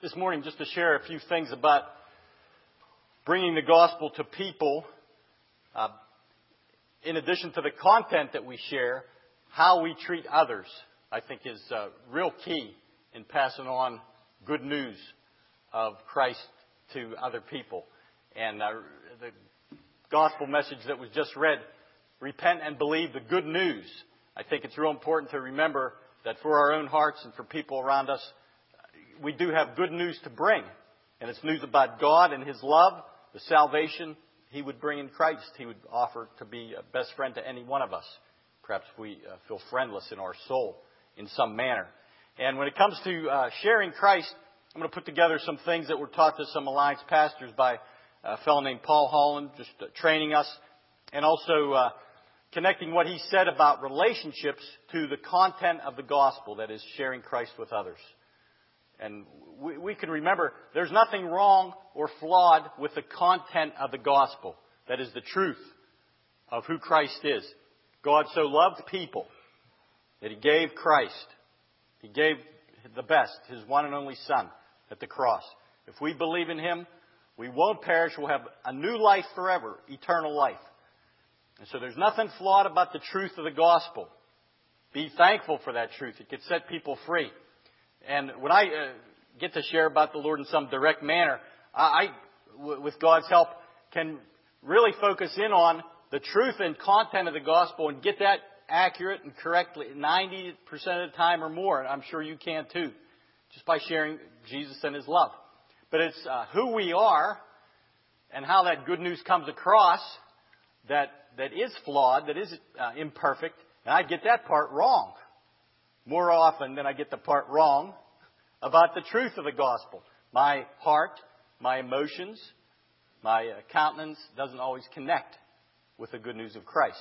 this morning just to share a few things about bringing the gospel to people. In addition to the content that we share, how we treat others, I think, is real key in passing on good news of Christ to other people. And the gospel message that was just read, repent and believe the good news. I think it's real important to remember that for our own hearts and for people around us, we do have good news to bring. And it's news about God and His love, the salvation He would bring in Christ. He would offer to be a best friend to any one of us. Perhaps we feel friendless in our soul in some manner. And when it comes to sharing Christ, I'm going to put together some things that were taught to some Alliance pastors by a fellow named Paul Holland, just training us, and also connecting what he said about relationships to the content of the gospel, that is, sharing Christ with others. And we can remember there's nothing wrong or flawed with the content of the gospel. That is the truth of who Christ is. God so loved people that He gave Christ. He gave the best, His one and only Son, at the cross. If we believe in Him, we won't perish. We'll have a new life forever, eternal life. And so there's nothing flawed about the truth of the gospel. Be thankful for that truth. It could set people free. And when I get to share about the Lord in some direct manner, I, with God's help, can really focus in on the truth and content of the gospel and get that accurate and correctly 90% of the time or more. And I'm sure you can too, just by sharing Jesus and His love. But it's who we are and how that good news comes across that is flawed, that is imperfect. And I get that part wrong more often than I get the part wrong about the truth of the gospel. My heart, my emotions, my countenance doesn't always connect with the good news of Christ.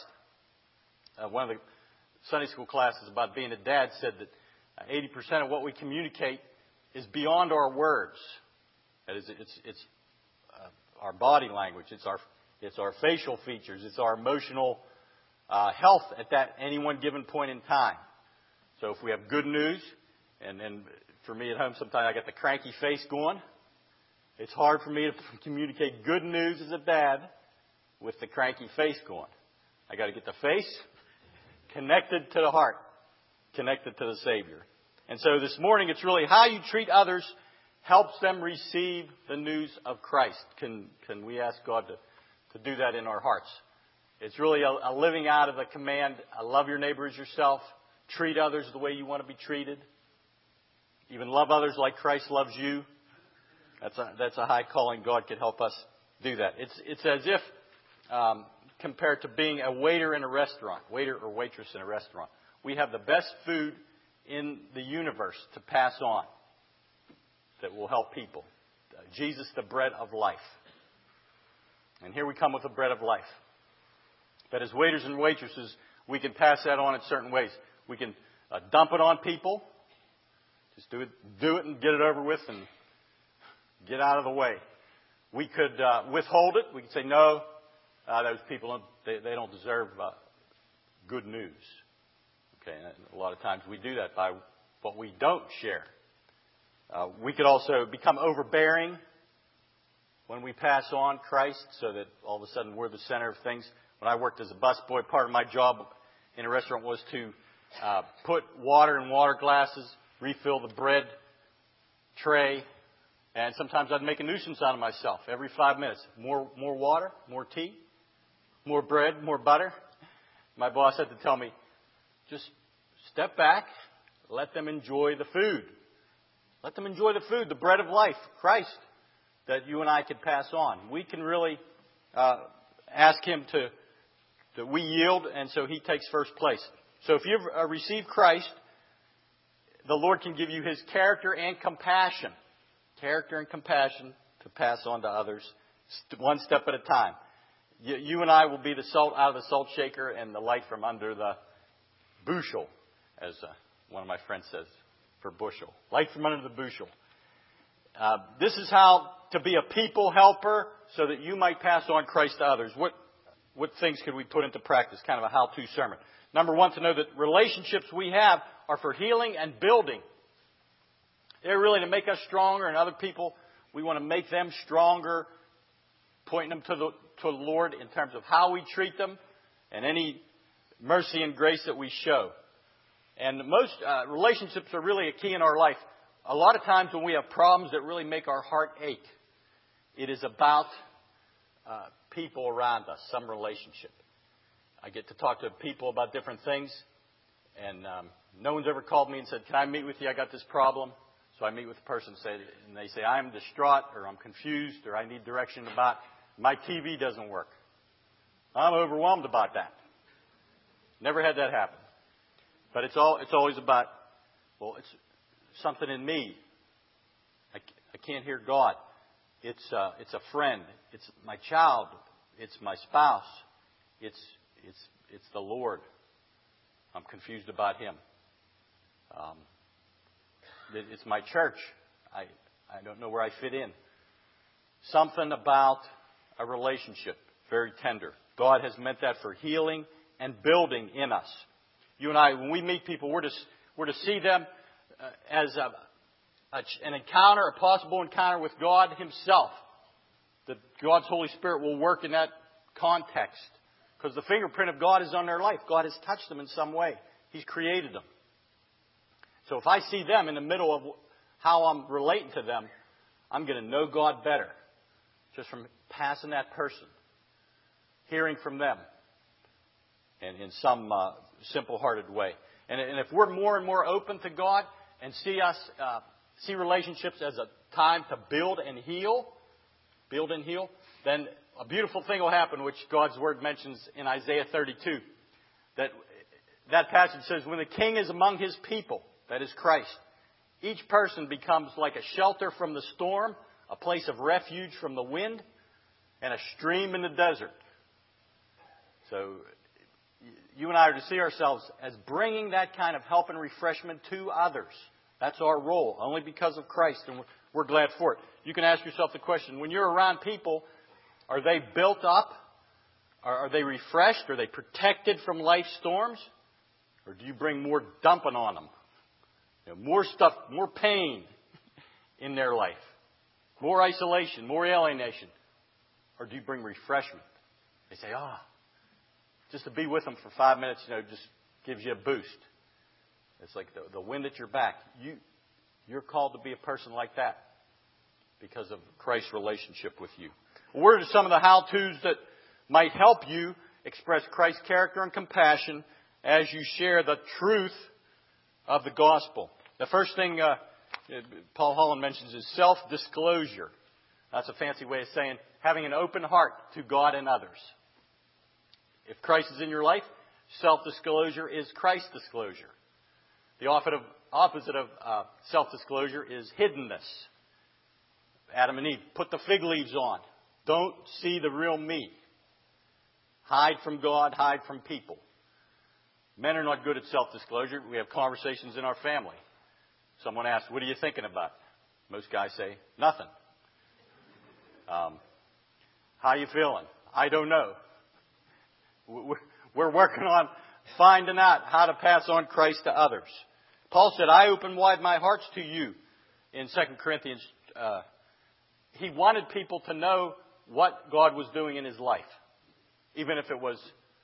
One of the Sunday school classes about being a dad said that 80% of what we communicate is beyond our words. That is, it's our body language, it's our facial features, it's our emotional health at any one given point in time. So if we have good news, and for me at home sometimes I get the cranky face going. It's hard for me to communicate good news as a dad with the cranky face going. I got to get the face connected to the heart, connected to the Savior. And so this morning it's really how you treat others helps them receive the news of Christ. Can we ask God to do that in our hearts? It's really a living out of the command, love your neighbor as yourself. Treat others the way you want to be treated. Even love others like Christ loves you. That's a high calling. God could help us do that. It's as if compared to being a waiter in a restaurant, waiter or waitress in a restaurant. We have the best food in the universe to pass on that will help people. Jesus, the bread of life. And here we come with the bread of life. But as waiters and waitresses, we can pass that on in certain ways. We can dump it on people. Just do it and get it over with and get out of the way. We could withhold it. We could say, no, those people, they don't deserve good news. Okay, and a lot of times we do that by what we don't share. We could also become overbearing when we pass on Christ so that all of a sudden we're the center of things. When I worked as a busboy, part of my job in a restaurant was to put water in water glasses, refill the bread tray, and sometimes I'd make a nuisance out of myself every 5 minutes. More water, more tea, more bread, more butter. My boss had to tell me, just step back, let them enjoy the food. Let them enjoy the food, the bread of life, Christ, that you and I could pass on. We can really ask Him that we yield, and so He takes first place. So if you've received Christ, the Lord can give you His character and compassion. Character and compassion to pass on to others, one step at a time. You and I will be the salt out of the salt shaker and the light from under the bushel, as one of my friends says, for bushel. Light from under the bushel. This is how to be a people helper so that you might pass on Christ to others. What things could we put into practice? Kind of a how-to sermon. Number one, to know that relationships we have are for healing and building. They're really to make us stronger, and other people, we want to make them stronger, pointing them to the Lord in terms of how we treat them and any mercy and grace that we show. And most relationships are really a key in our life. A lot of times when we have problems that really make our heart ache, it is about people around us, some relationship. I get to talk to people about different things, and no one's ever called me and said, "Can I meet with you? I got this problem." So I meet with the person and they say, "I'm distraught," or "I'm confused," or "I need direction about my TV doesn't work." I'm overwhelmed about that. Never had that happen. But it's always about, well, it's something in me. I can't hear God. It's a friend. It's my child. It's my spouse. It's the Lord. I'm confused about Him. It's my church. I don't know where I fit in. Something about a relationship, very tender. God has meant that for healing and building in us. You and I, when we meet people, we're to see them as an encounter, a possible encounter with God Himself. That God's Holy Spirit will work in that context. Because the fingerprint of God is on their life. God has touched them in some way. He's created them. So if I see them in the middle of how I'm relating to them, I'm going to know God better. Just from passing that person. Hearing from them. And in some simple-hearted way. And if we're more and more open to God and see relationships as a time to build and heal, then a beautiful thing will happen, which God's Word mentions in Isaiah 32. That passage says, when the king is among his people, that is Christ, each person becomes like a shelter from the storm, a place of refuge from the wind, and a stream in the desert. So you and I are to see ourselves as bringing that kind of help and refreshment to others. That's our role, only because of Christ, and we're glad for it. You can ask yourself the question, when you're around people, are they built up? Are they refreshed? Are they protected from life's storms? Or do you bring more dumping on them? More stuff, more pain in their life. More isolation, more alienation. Or do you bring refreshment? They say, just to be with them for 5 minutes, just gives you a boost. It's like the wind at your back. You're called to be a person like that because of Christ's relationship with you. Well, what are some of the how-tos that might help you express Christ's character and compassion as you share the truth of the gospel? The first thing Paul Holland mentions is self-disclosure. That's a fancy way of saying having an open heart to God and others. If Christ is in your life, self-disclosure is Christ's disclosure. The opposite of self-disclosure is hiddenness. Adam and Eve put the fig leaves on. Don't see the real me. Hide from God, hide from people. Men are not good at self-disclosure. We have conversations in our family. Someone asks, "What are you thinking about?" Most guys say, "Nothing." How are you feeling? "I don't know." We're working on finding out how to pass on Christ to others. Paul said, "I open wide my hearts to you." In 2 Corinthians, he wanted people to know what God was doing in his life. Even if it was,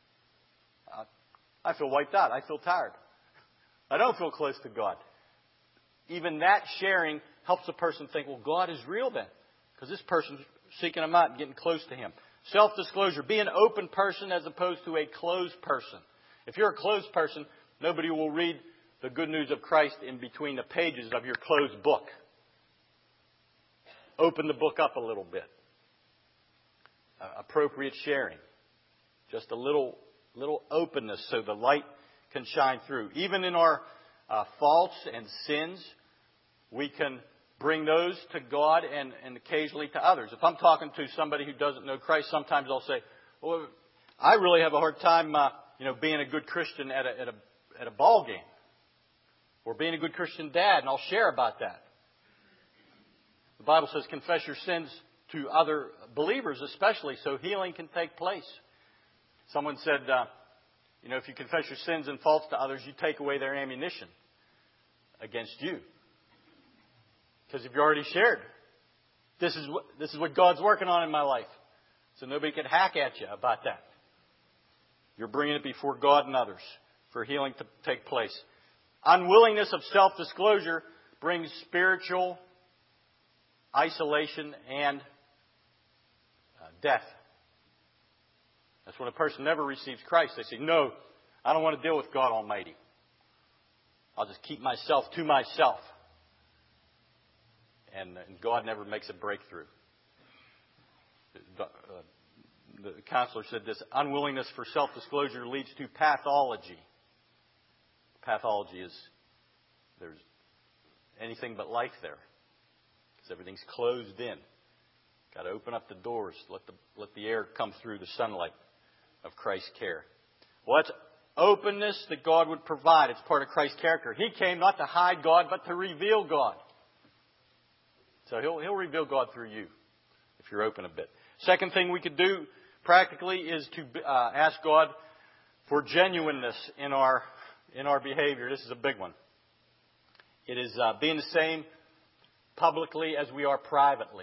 I feel wiped out. I feel tired. I don't feel close to God. Even that sharing helps a person think, well, God is real then. Because this person's seeking Him out and getting close to Him. Self-disclosure. Be an open person as opposed to a closed person. If you're a closed person, nobody will read the good news of Christ in between the pages of your closed book. Open the book up a little bit. Appropriate sharing. Just a little openness so the light can shine through. Even in our faults and sins, we can bring those to God and occasionally to others. If I'm talking to somebody who doesn't know Christ, sometimes I'll say, "Well, I really have a hard time, being a good Christian at a ball game, or being a good Christian dad," and I'll share about that. The Bible says, "Confess your sins to other believers, especially, so healing can take place." Someone said, if you confess your sins and faults to others, you take away their ammunition against you. Because if you already shared, this is what God's working on in my life. So nobody can hack at you about that. You're bringing it before God and others for healing to take place. Unwillingness of self-disclosure brings spiritual isolation and death. That's when a person never receives Christ. They say, no, I don't want to deal with God Almighty. I'll just keep myself to myself. And God never makes a breakthrough. The counselor said this: unwillingness for self-disclosure leads to pathology. Pathology is there's anything but life there, because everything's closed in. Got to open up the doors, let the air come through the sunlight of Christ's care. Well, that's openness that God would provide. It's part of Christ's character. He came not to hide God, but to reveal God. So He'll reveal God through you if you're open a bit. Second thing we could do practically is to ask God for genuineness in our behavior. This is a big one. It is being the same publicly as we are privately.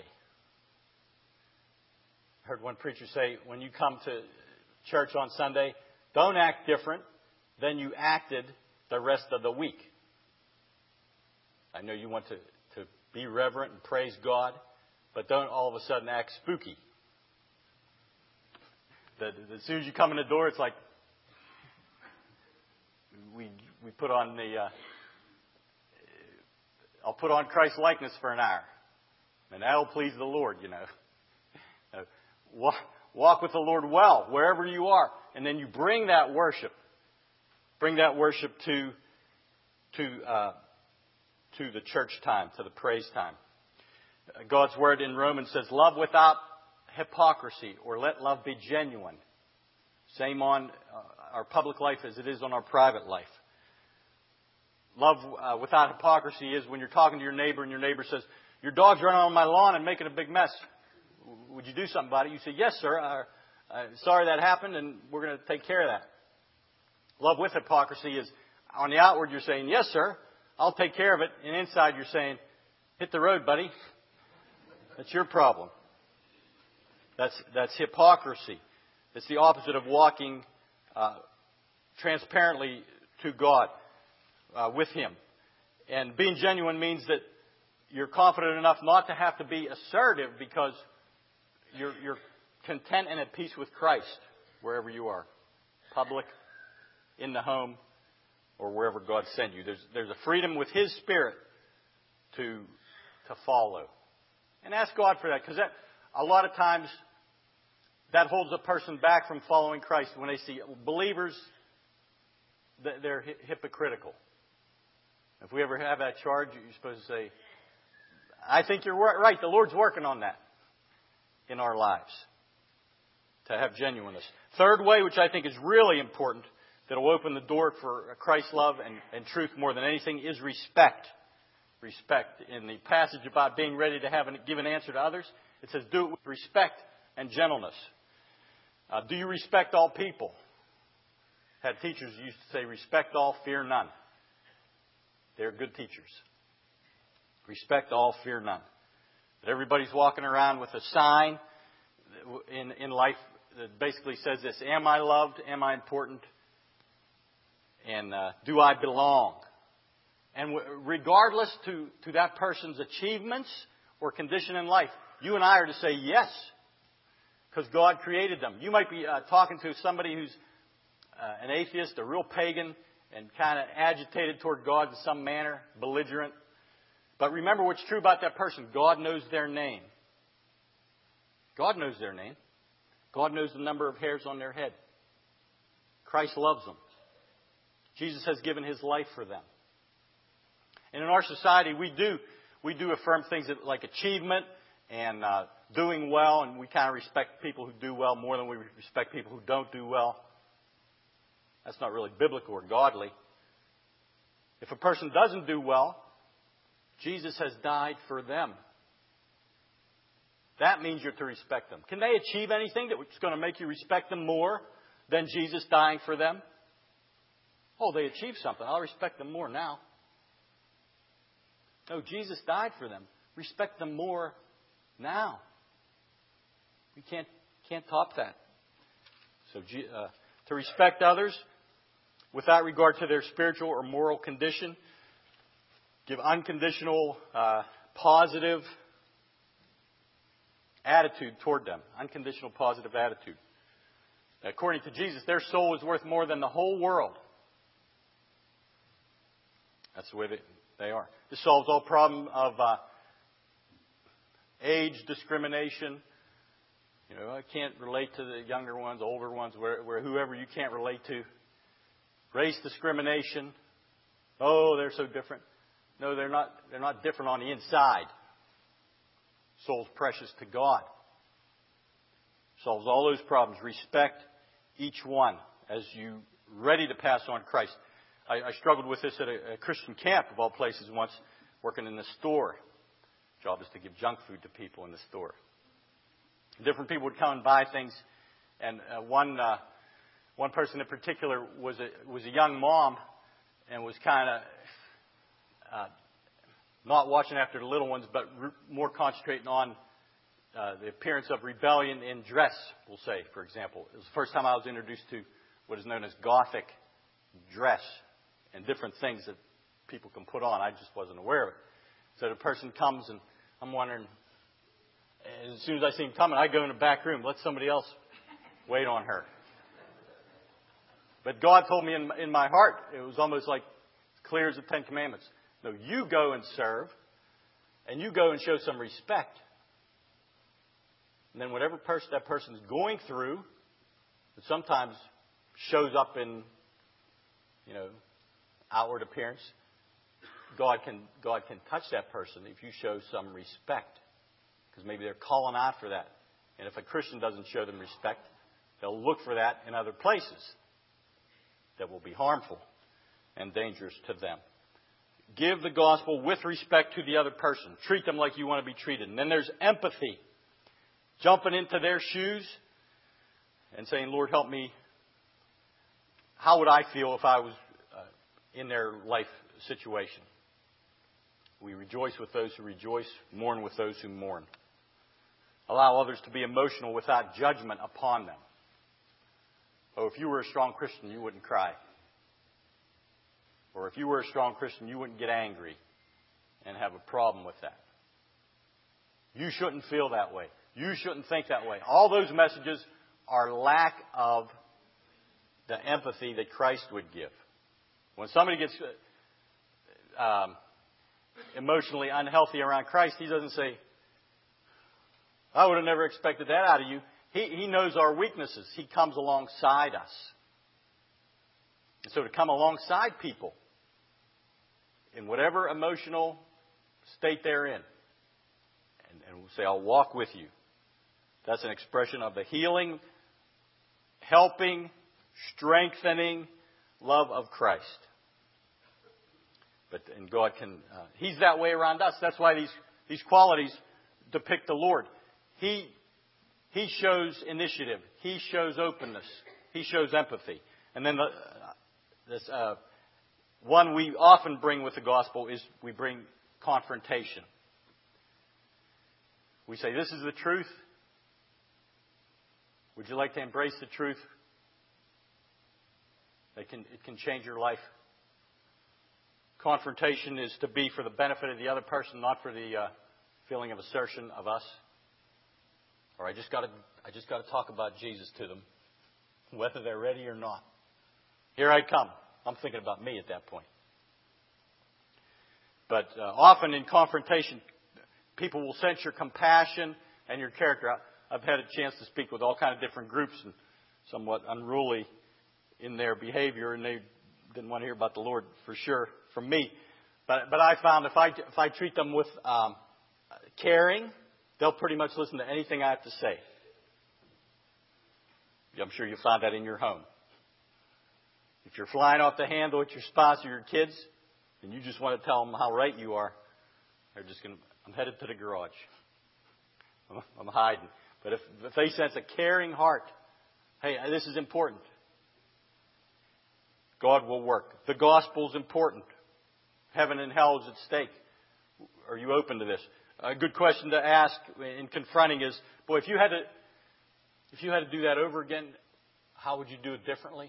I heard one preacher say, when you come to church on Sunday, don't act different than you acted the rest of the week. I know you want to be reverent and praise God, but don't all of a sudden act spooky. As soon as you come in the door, it's like we put on I'll put on Christ's likeness for an hour, and that'll please the Lord, you know. Walk with the Lord well wherever you are, and then you bring that worship to the church time, to the praise time. God's word in Romans says, "Love without hypocrisy," or let love be genuine. Same on our public life as it is on our private life. Love without hypocrisy is when you're talking to your neighbor and your neighbor says, "Your dog's running on my lawn and making a big mess. Would you do something about it?" You say, "Yes, sir. Sorry that happened, and we're going to take care of that." Love with hypocrisy is on the outward you're saying, "Yes, sir, I'll take care of it," and inside you're saying, "Hit the road, buddy. That's your problem." That's hypocrisy. It's the opposite of walking transparently to God with Him. And being genuine means that you're confident enough not to have to be assertive because you're content and at peace with Christ wherever you are, public, in the home, or wherever God sent you. There's a freedom with His Spirit to follow. And ask God for that, because a lot of times that holds a person back from following Christ. When they see believers, they're hypocritical. If we ever have that charge, you're supposed to say, "I think you're right. The Lord's working on that in our lives," to have genuineness. Third way, which I think is really important, that will open the door for Christ's love and truth more than anything, is respect. Respect. In the passage about being ready to give an answer to others, it says, do it with respect and gentleness. Do you respect all people? Had teachers who used to say, respect all, fear none. They're good teachers. Respect all, fear none. That everybody's walking around with a sign in life that basically says this: am I loved? Am I important? And do I belong? And regardless to that person's achievements or condition in life, you and I are to say yes, because God created them. You might be talking to somebody who's an atheist, a real pagan, and kind of agitated toward God in some manner, belligerent. But remember what's true about that person. God knows their name. God knows their name. God knows the number of hairs on their head. Christ loves them. Jesus has given His life for them. And in our society, we do affirm things like achievement and doing well, and we kind of respect people who do well more than we respect people who don't do well. That's not really biblical or godly. If a person doesn't do well, Jesus has died for them. That means you're to respect them. Can they achieve anything that's going to make you respect them more than Jesus dying for them? Oh, they achieved something. I'll respect them more now. No, Jesus died for them. respect them more now. We can't top that. So to respect others without regard to their spiritual or moral condition, give unconditional, positive attitude toward them. Unconditional, positive attitude. According to Jesus, their soul is worth more than the whole world. That's the way they are. This solves all problem of age discrimination. You know, I can't relate to the younger ones, older ones, where whoever you can't relate to. Race discrimination. Oh, they're so different. No, they're not. They're not different on the inside. Soul's precious to God. Solves all those problems. Respect each one as you ready to pass on Christ. I struggled with this at a Christian camp of all places once, working in the store. Job is to give junk food to people in the store. Different people would come and buy things, and one person in particular was a young mom, and was kind of not watching after the little ones, but more concentrating on the appearance of rebellion in dress, we'll say, for example. It was the first time I was introduced to what is known as Gothic dress and different things that people can put on. I just wasn't aware of it. So the person comes, and I'm wondering, as soon as I see him coming, I go in the back room, let somebody else wait on her. But God told me in my heart, it was almost like clear as the Ten Commandments. No, you go and serve, and you go and show some respect. And then whatever that person is going through, it sometimes shows up in, outward appearance. God can touch that person if you show some respect, because maybe they're calling out for that. And if a Christian doesn't show them respect, they'll look for that in other places that will be harmful and dangerous to them. Give the gospel with respect to the other person. Treat them like you want to be treated. And then there's empathy. Jumping into their shoes and saying, Lord, help me. How would I feel if I was in their life situation? We rejoice with those who rejoice, mourn with those who mourn. Allow others to be emotional without judgment upon them. Oh, if you were a strong Christian, you wouldn't cry. Or if you were a strong Christian, you wouldn't get angry and have a problem with that. You shouldn't feel that way. You shouldn't think that way. All those messages are lack of the empathy that Christ would give. When somebody gets emotionally unhealthy around Christ, He doesn't say, I would have never expected that out of you. He knows our weaknesses. He comes alongside us. And so to come alongside people in whatever emotional state they're in, and we'll say, I'll walk with you. That's an expression of the healing, helping, strengthening love of Christ. And God can, He's that way around us. That's why these qualities depict the Lord. He shows initiative. He shows openness. He shows empathy. And then this one we often bring with the gospel is we bring confrontation. We say, this is the truth. Would you like to embrace the truth? It can change your life. Confrontation is to be for the benefit of the other person, not for the feeling of assertion of us. Or I just got to talk about Jesus to them, whether they're ready or not. Here I come. I'm thinking about me at that point. But often in confrontation, people will sense your compassion and your character. I've had a chance to speak with all kinds of different groups and somewhat unruly in their behavior, and they didn't want to hear about the Lord for sure from me. But I found if I treat them with caring, they'll pretty much listen to anything I have to say. I'm sure you found that in your home. If you're flying off the handle with your spouse or your kids, and you just want to tell them how right you are, they're just going to, I'm headed to the garage. I'm hiding. But if they sense a caring heart, hey, this is important, God will work. The gospel is important. Heaven and hell is at stake. Are you open to this? A good question to ask in confronting is, boy, if you had to do that over again, how would you do it differently?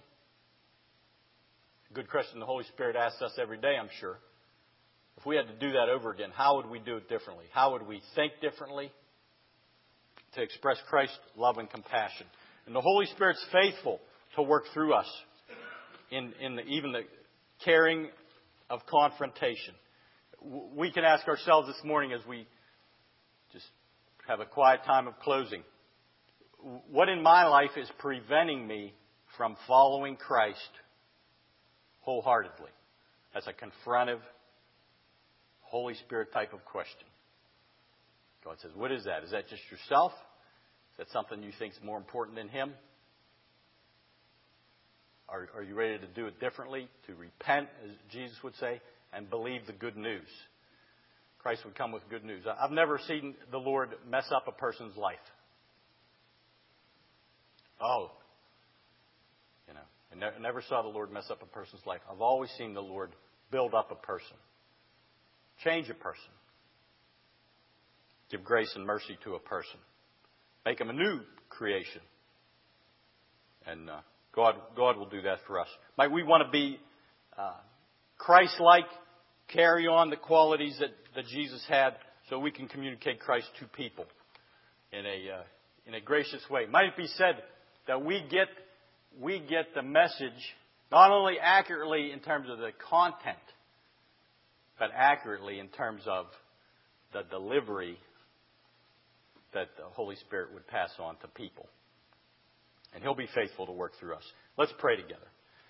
Good question the Holy Spirit asks us every day, I'm sure. If we had to do that over again, how would we do it differently? How would we think differently to express Christ's love and compassion? And the Holy Spirit's faithful to work through us in even the caring of confrontation. We can ask ourselves this morning as we just have a quiet time of closing, what in my life is preventing me from following Christ wholeheartedly? That's a confrontive, Holy Spirit type of question. God says, what is that? Is that just yourself? Is that something you think is more important than Him? Are you ready to do it differently? To repent, as Jesus would say, and believe the good news? Christ would come with good news. I've never seen the Lord mess up a person's life. I never saw the Lord mess up a person's life. I've always seen the Lord build up a person, change a person, give grace and mercy to a person, make them a new creation. And God will do that for us. Might we want to be Christ-like, carry on the qualities that Jesus had, so we can communicate Christ to people in a gracious way. Might it be said that we get the message not only accurately in terms of the content, but accurately in terms of the delivery that the Holy Spirit would pass on to people. And He'll be faithful to work through us. Let's pray together.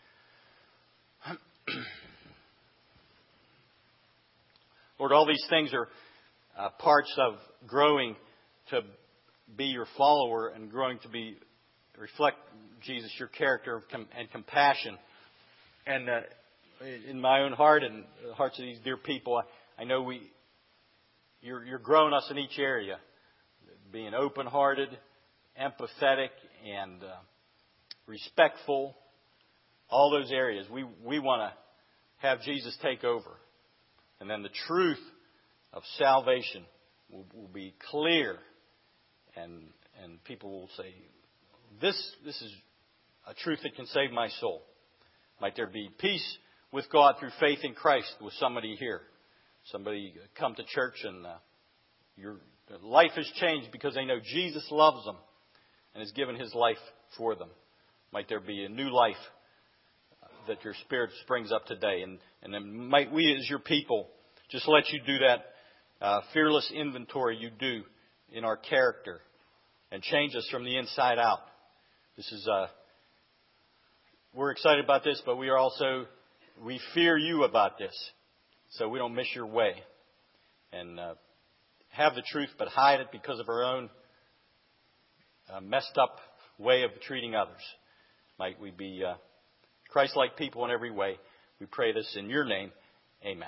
Lord, all these things are parts of growing to be your follower and growing to reflect, Jesus, your character and compassion. And in my own heart and the hearts of these dear people, I know you're growing us in each area. Being open-hearted, empathetic, and respectful. All those areas. We want to have Jesus take over. And then the truth of salvation will be clear. And people will say, this is a truth that can save my soul. Might there be peace with God through faith in Christ with somebody here. Somebody come to church and your life has changed because they know Jesus loves them and has given His life for them. Might there be a new life that your Spirit springs up today. And then might we as your people just let you do that fearless inventory you do in our character and change us from the inside out. This is we're excited about this, but we fear you about this, so we don't miss your way and have the truth, but hide it because of our own messed up way of treating others. Might we be Christ-like people in every way. We pray this in your name. Amen.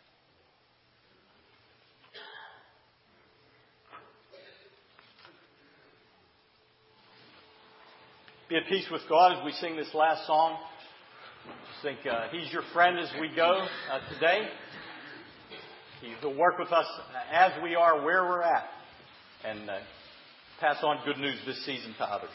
Be at peace with God as we sing this last song. Just think He's your friend as we go today. He'll work with us as we are, where we're at, and pass on good news this season to others.